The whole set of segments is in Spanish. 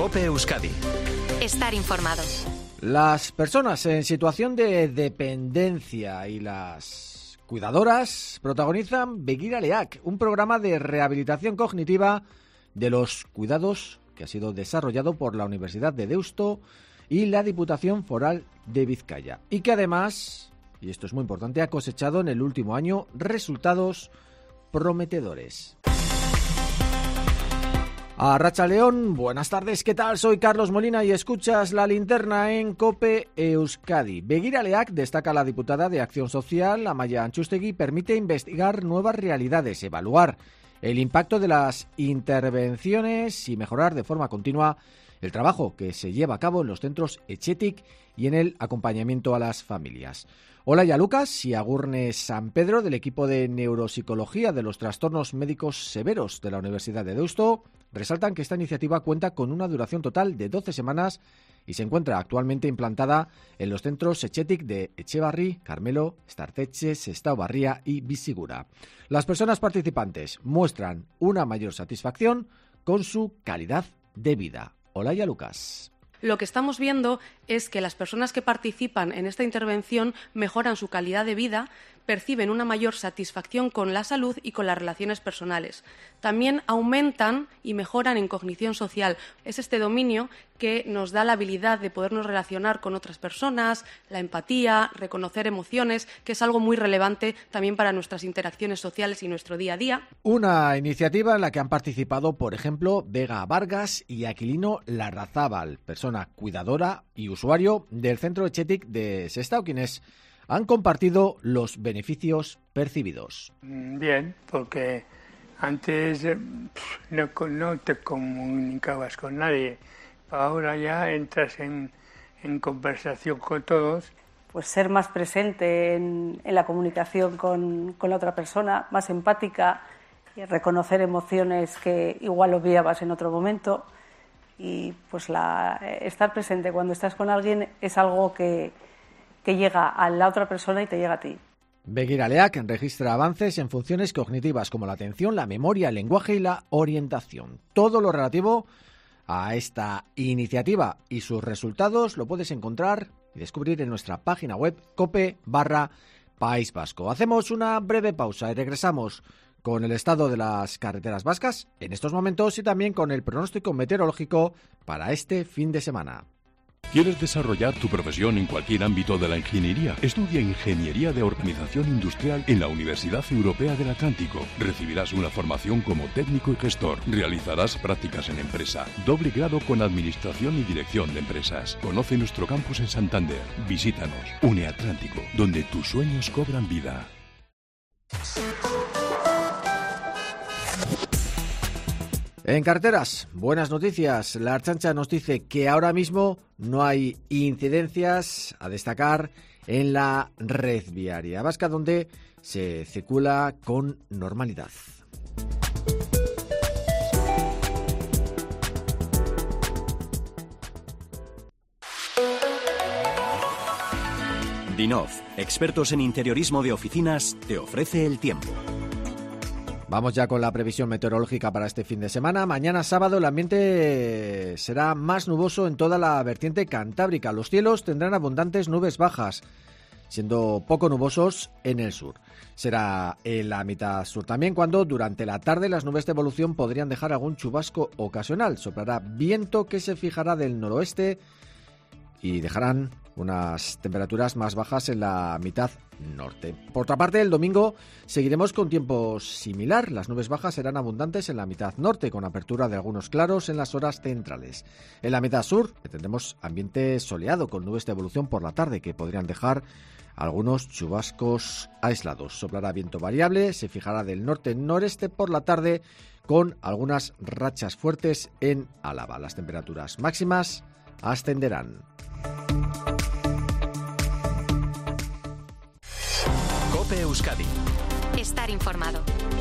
COPE Euskadi. Estar informado. Las personas en situación de dependencia y las cuidadoras protagonizan Begiraleak, un programa de rehabilitación cognitiva de los cuidados que ha sido desarrollado por la Universidad de Deusto y la Diputación Foral de Vizcaya y que además, y esto es muy importante, ha cosechado en el último año resultados prometedores. Arratsaldeon, buenas tardes, ¿qué tal? Soy Carlos Molina y escuchas La Linterna en COPE Euskadi. Begiraleak, destaca la diputada de Acción Social, Amaia Antxustegui, permite investigar nuevas realidades, evaluar el impacto de las intervenciones y mejorar de forma continua el trabajo que se lleva a cabo en los centros Etxetik y en el acompañamiento a las familias. Olaya Lucas y Agurne San Pedro, del equipo de neuropsicología de los trastornos médicos severos de la Universidad de Deusto, resaltan que esta iniciativa cuenta con una duración total de 12 semanas y se encuentra actualmente implantada en los centros Etxetik de Etxebarri, Carmelo, Startetxe, Sestao Barria y Bizigura. Las personas participantes muestran una mayor satisfacción con su calidad de vida. Olaya Lucas. Lo que estamos viendo es que las personas que participan en esta intervención mejoran su calidad de vida, perciben una mayor satisfacción con la salud y con las relaciones personales. También aumentan y mejoran en cognición social. Es este dominio que nos da la habilidad de podernos relacionar con otras personas, la empatía, reconocer emociones, que es algo muy relevante también para nuestras interacciones sociales y nuestro día a día. Una iniciativa en la que han participado, por ejemplo, Vega Vargas y Aquilino Larrazábal, persona cuidadora y usuario del centro Etxetik de Sestao, quienes han compartido los beneficios percibidos. Bien, porque antes no te comunicabas con nadie. Ahora ya entras en conversación con todos. Pues ser más presente en la comunicación con la otra persona, más empática, y reconocer emociones que igual obviabas en otro momento. Y pues estar presente cuando estás con alguien es algo que llega a la otra persona y te llega a ti. Begiraleak registra avances en funciones cognitivas como la atención, la memoria, el lenguaje y la orientación. Todo lo relativo a esta iniciativa y sus resultados lo puedes encontrar y descubrir en nuestra página web cope.país Vasco. Hacemos una breve pausa y regresamos con el estado de las carreteras vascas en estos momentos y también con el pronóstico meteorológico para este fin de semana. ¿Quieres desarrollar tu profesión en cualquier ámbito de la ingeniería? Estudia Ingeniería de Organización Industrial en la Universidad Europea del Atlántico. Recibirás una formación como técnico y gestor. Realizarás prácticas en empresa. Doble grado con Administración y Dirección de Empresas. Conoce nuestro campus en Santander. Visítanos. UNEAtlántico, donde tus sueños cobran vida. En carreteras, buenas noticias. La Ertzaintza nos dice que ahora mismo no hay incidencias a destacar en la red viaria vasca, donde se circula con normalidad. Dinov, expertos en interiorismo de oficinas, te ofrece el tiempo. Vamos ya con la previsión meteorológica para este fin de semana. Mañana sábado el ambiente será más nuboso en toda la vertiente cantábrica. Los cielos tendrán abundantes nubes bajas, siendo poco nubosos en el sur. Será en la mitad sur también cuando durante la tarde las nubes de evolución podrían dejar algún chubasco ocasional. Soplará viento que se fijará del noroeste y dejarán unas temperaturas más bajas en la mitad norte. Por otra parte, el domingo seguiremos con tiempo similar. Las nubes bajas serán abundantes en la mitad norte, con apertura de algunos claros en las horas centrales. En la mitad sur tendremos ambiente soleado, con nubes de evolución por la tarde, que podrían dejar algunos chubascos aislados. Soplará viento variable, se fijará del norte-noreste por la tarde, con algunas rachas fuertes en Álava. Las temperaturas máximas ascenderán. COPE Euskadi. Estar informado.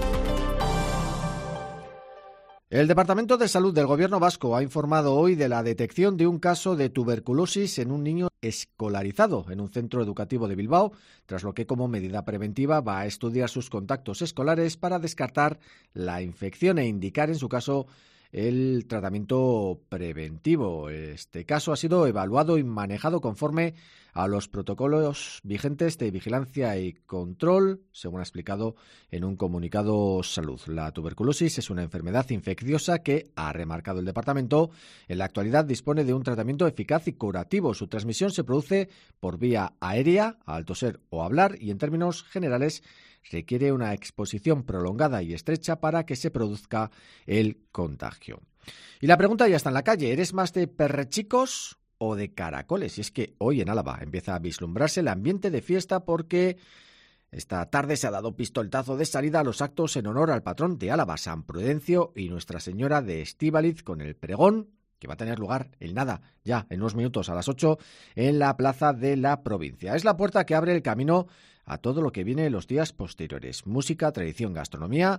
El Departamento de Salud del Gobierno vasco ha informado hoy de la detección de un caso de tuberculosis en un niño escolarizado en un centro educativo de Bilbao, tras lo que como medida preventiva va a estudiar sus contactos escolares para descartar la infección e indicar en su caso el tratamiento preventivo. Este caso ha sido evaluado y manejado conforme a los protocolos vigentes de vigilancia y control, según ha explicado en un comunicado Salud. La tuberculosis es una enfermedad infecciosa que, ha remarcado el departamento, en la actualidad dispone de un tratamiento eficaz y curativo. Su transmisión se produce por vía aérea, al toser o hablar, y en términos generales requiere una exposición prolongada y estrecha para que se produzca el contagio. Y la pregunta ya está en la calle: ¿eres más de perrechicos o de caracoles? Y es que hoy en Álava empieza a vislumbrarse el ambiente de fiesta, porque esta tarde se ha dado pistoletazo de salida a los actos en honor al patrón de Álava, San Prudencio, y Nuestra Señora de Estíbaliz, con el pregón que va a tener lugar en unos minutos, a las 8, en la Plaza de la Provincia. Es la puerta que abre el camino a todo lo que viene en los días posteriores: música, tradición, gastronomía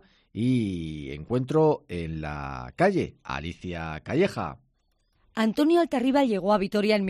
y encuentro en la calle. Alicia Calleja. Antonio Altarriba llegó a Vitoria en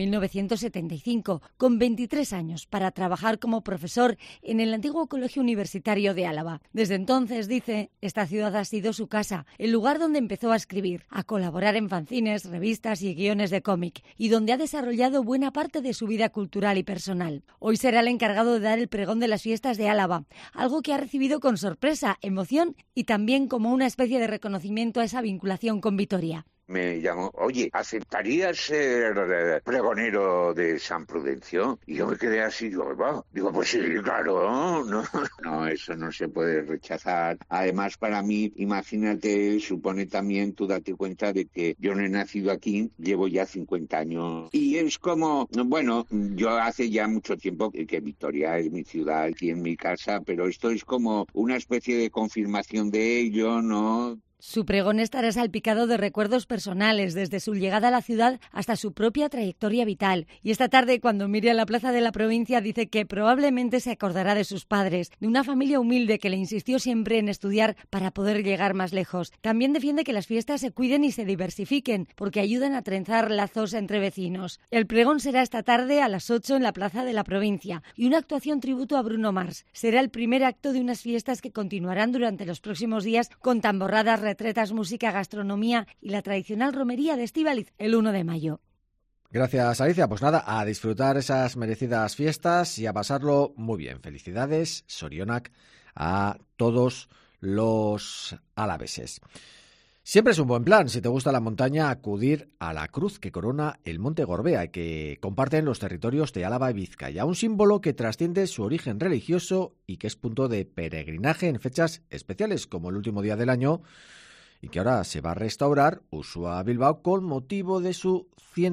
1975, con 23 años, para trabajar como profesor en el antiguo Colegio Universitario de Álava. Desde entonces, dice, esta ciudad ha sido su casa, el lugar donde empezó a escribir, a colaborar en fanzines, revistas y guiones de cómic, y donde ha desarrollado buena parte de su vida cultural y personal. Hoy será el encargado de dar el pregón de las fiestas de Álava, algo que ha recibido con sorpresa, emoción y también como una especie de reconocimiento a esa vinculación con Vitoria. Me llamó: oye, ¿aceptarías ser pregonero de San Prudencio? Y yo me quedé así, digo, pues sí, claro, no, eso no se puede rechazar. Además, para mí, imagínate, supone también, tú date cuenta de que yo no he nacido aquí, llevo ya 50 años. Y es como, bueno, yo hace ya mucho tiempo que Vitoria es mi ciudad, aquí en mi casa, pero esto es como una especie de confirmación de ello, ¿no? Su pregón estará salpicado de recuerdos personales, desde su llegada a la ciudad hasta su propia trayectoria vital. Y esta tarde, cuando mire a la Plaza de la Provincia, dice que probablemente se acordará de sus padres, de una familia humilde que le insistió siempre en estudiar para poder llegar más lejos. También defiende que las fiestas se cuiden y se diversifiquen, porque ayudan a trenzar lazos entre vecinos. El pregón será esta tarde a las 8 en la Plaza de la Provincia, y una actuación tributo a Bruno Mars. Será el primer acto de unas fiestas que continuarán durante los próximos días, con tamborradas, retretas, música, gastronomía y la tradicional romería de Estíbaliz el 1 de mayo. Gracias, Alicia. Pues nada, a disfrutar esas merecidas fiestas y a pasarlo muy bien. Felicidades, Sorionak, a todos los alaveses. Siempre es un buen plan, si te gusta la montaña, acudir a la cruz que corona el Monte Gorbea y que comparten los territorios de Álava y Vizcaya, un símbolo que trasciende su origen religioso y que es punto de peregrinaje en fechas especiales como el último día del año, y que ahora se va a restaurar Uxue Bilbao con motivo de su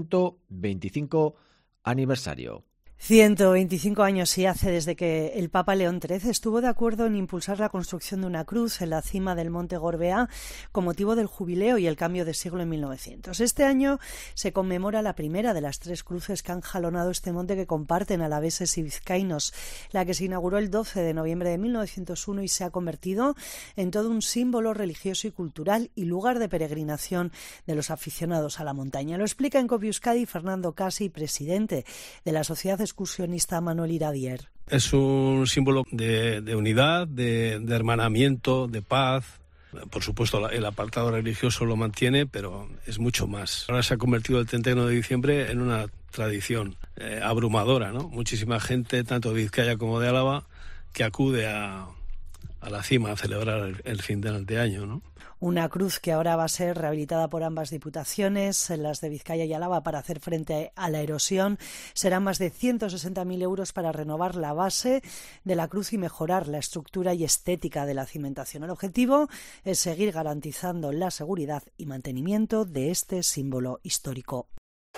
125 aniversario. 125 años sí hace desde que el Papa León XIII estuvo de acuerdo en impulsar la construcción de una cruz en la cima del Monte Gorbea con motivo del jubileo y el cambio de siglo en 1900. Este año se conmemora la primera de las 3 cruces que han jalonado este monte que comparten alaveses y vizcaínos, la que se inauguró el 12 de noviembre de 1901 y se ha convertido en todo un símbolo religioso y cultural y lugar de peregrinación de los aficionados a la montaña. Lo explica en COPE Euskadi Fernando Casi, presidente de la Sociedad excursionista Manuel Iradier. Es un símbolo de unidad, de hermanamiento, de paz. Por supuesto, el apartado religioso lo mantiene, pero es mucho más. Ahora se ha convertido el 31 de diciembre en una tradición abrumadora, ¿no? Muchísima gente, tanto de Vizcaya como de Álava, que acude a la cima a celebrar el fin de año, ¿no? Una cruz que ahora va a ser rehabilitada por ambas diputaciones, las de Vizcaya y Álava, para hacer frente a la erosión. Serán más de 160.000 euros para renovar la base de la cruz y mejorar la estructura y estética de la cimentación. El objetivo es seguir garantizando la seguridad y mantenimiento de este símbolo histórico.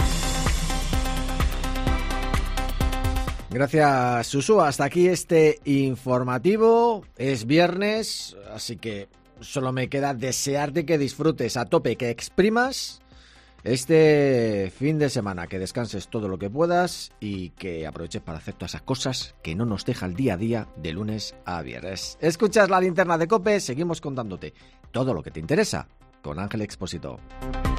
Gracias, Susu. Hasta aquí este informativo. Es viernes, así que solo me queda desearte que disfrutes a tope, que exprimas este fin de semana, que descanses todo lo que puedas y que aproveches para hacer todas esas cosas que no nos deja el día a día de lunes a viernes. Escuchas La Linterna de COPE, seguimos contándote todo lo que te interesa con Ángel Expósito.